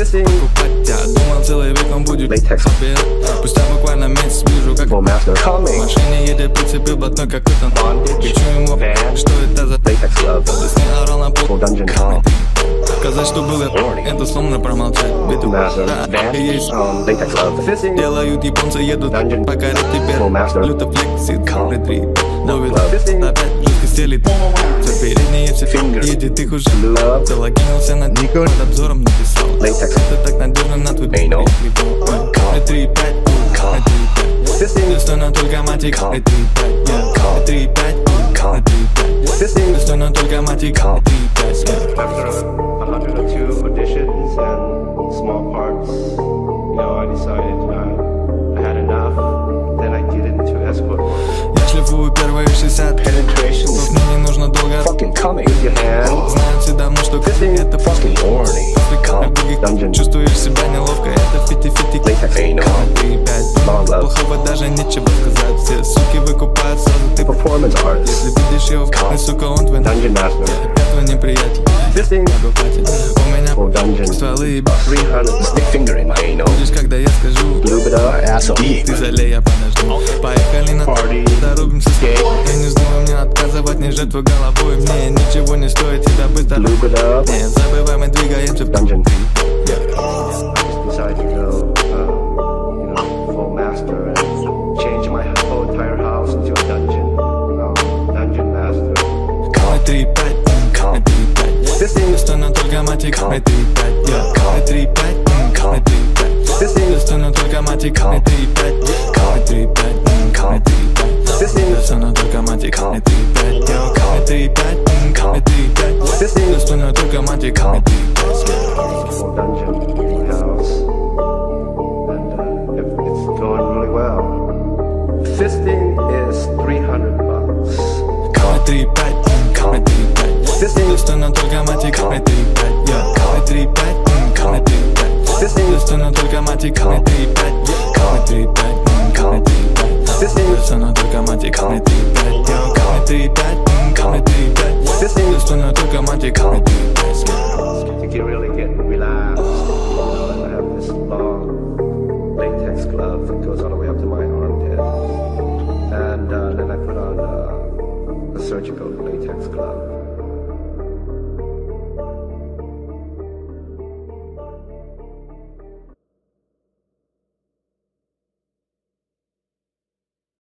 покупать тебя. Думал, целый век он будет побед. Спустя буквально месяц вижу, как в машине едет, прицепил блатной какой-то. Кричу ему, что это за ты с ней орал на пол. Сказать, что было, это словно промолчать. Ведь у меня есть делают японцы, едут покорять теперь. Люто флексит, ретрит, ловит опять жестко стелит. Все передние, все едет их уже. Залогинился над обзором, написал. Это так надежно на твой бит. 3-5, 3-5. Достойно только матик. 3-5, 3-5, 3-5. Достойно только матик. 3-5. After 102 auditions and small parts, I decided I had enough. Then I get into escort work. Я шлифую первые 60. Penetration. Мне не нужно долго. Знаю все давно, что это fucking horny. Чувствуешь себя неловко, это 50-50. 3-5. Плохого даже нечего сказать. Все суки выкупают сразу, ты performance artist. Если видишь его в кухне, сука, он твой Dungeon Master. Я твой неприятель. Могу платить. У меня стволы и будешь, когда я скажу. Ты залей, я подожду. Поехали на дорубимся с тобой. Я не знаю, мне отказывать, не жертвуй головой. Мне ничего не стоит тебя быстро. Не забывай, мы двигаемся в Dungeon. Decided to go, full master and change my whole entire house into a dungeon. Dungeon master. 3-5, 3-5. Достойно только матик. 3-5, 3-5, 3-5. Достойно только матик. 3-5, 3-5, 3-5. Достойно только матик. 3-5, 3-5, 3-5. Достойно только матик. 3-5. Full dungeon house, and it's going really well. Fisting is $300. 3-5, 3-5. Достойно только матик. 3-5, 3-5, 3-5. Достойно только матик. 3-5, 3-5, 3-5. Достойно только матик. 3-5, 3-5, 3-5. Достойно только матик. 3-5. You can really get relaxed. I have this long latex glove that goes all the way up to my armpit, and then I put on a surgical latex glove.